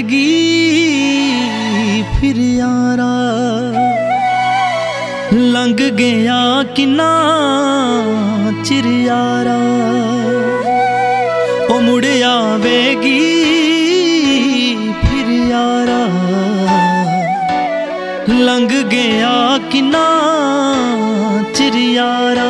आवेगी फिर यारा। लंघ गया किन्ना चिर यारा, ओ मुड़ आवेगी फिर यारा। लंघ गया किन्ना चिर यारा।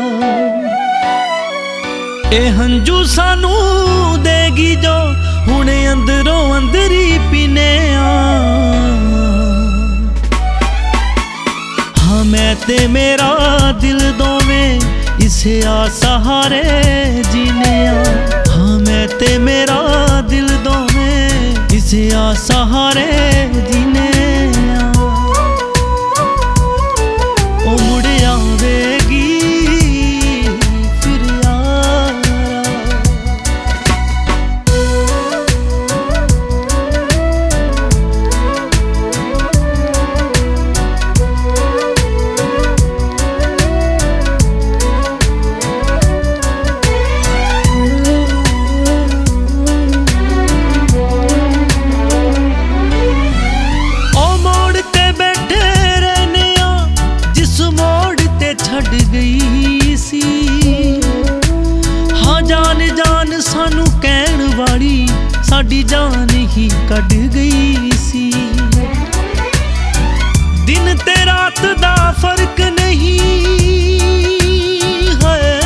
ए हंजू सानू देगी जो हुणे अंदरों अंदरी पीने आ। हाँ मैं ते मेरा दिल दोवें इसे आ सहारे जीने आ। हाँ मैं ते मेरा दिल दोवें इसे आ सहारे जीने आ। ओ मुड़ आवेगी फिर यारा। छड़ गई सी हाँ जान जान सानू कहण वाली साडी जान ही कढ़ गई सी। दिन ते रात दा फर्क नहीं है,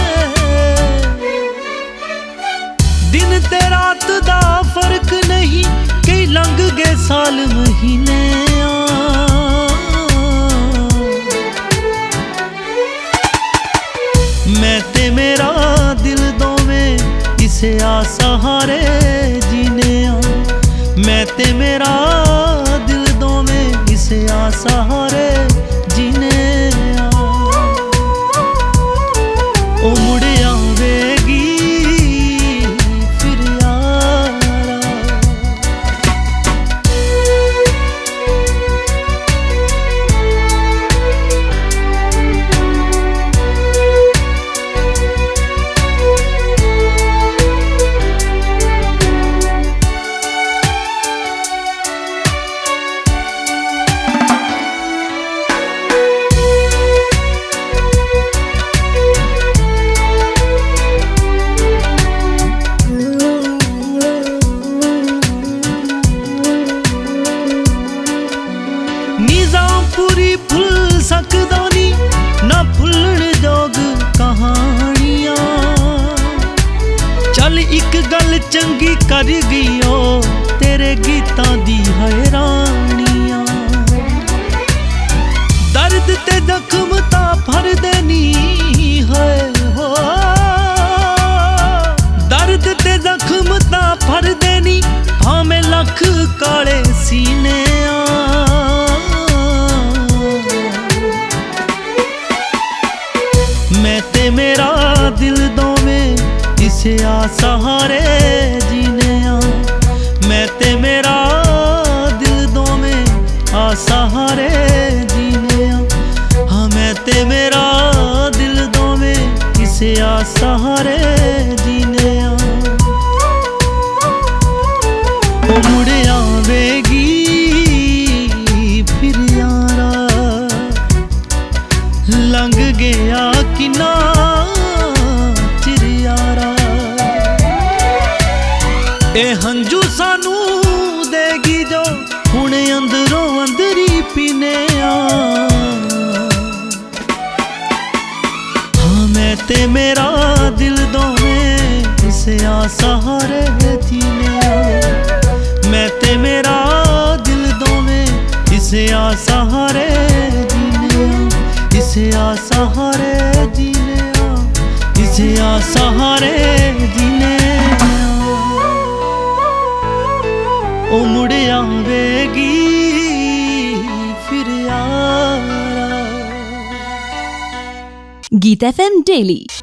दिन ते रात दा फर्क नहीं। कई लंघ गए साल महीने मैं ते मेरा दिल दोवें इसे आ सहारे जीने आ। मैं ते मेरा दिल दोवें इसे आ सहारे जीने आ। ओ मुड़ आवेगी फिर यारा। पूरी भुल सकदा नी ना भुलण जोग कहानियां। चल एक गल चंगी कर गई ओ तेरे गीतां दी हैरानियां। दर्द ते जख्म तां भर देनी है हो, दर्द ते जख्म तां भर देनी भावें लख काले सीने आ। मैं ते मेरा दिल दोवें इसे आ सहारे जीने आ। मैं ते मेरा दिल दोवें आ सहारे जीने आ। हाँ मैं ते मेरा दिल दोवें इसे आ सहारे जीने आ। ओ मुड़ आवेगी फिर यारा। लंघ गया किन्ना चिर यारा। ए हंजू सानू देगी जो हुणे अंदरों अंदरी पीने आ। हाँ मैं ते मेरा दिल दोवें इसे आ सहारे जीने आ। मैं ते मेरा दिल दोवें इसे आ सहारे जीने आ। इसे आ सहारे जीने आ। इसे आ सहारे जीने आ। ओ मुड़ आवेगी फिर यारा। गीत FM डेली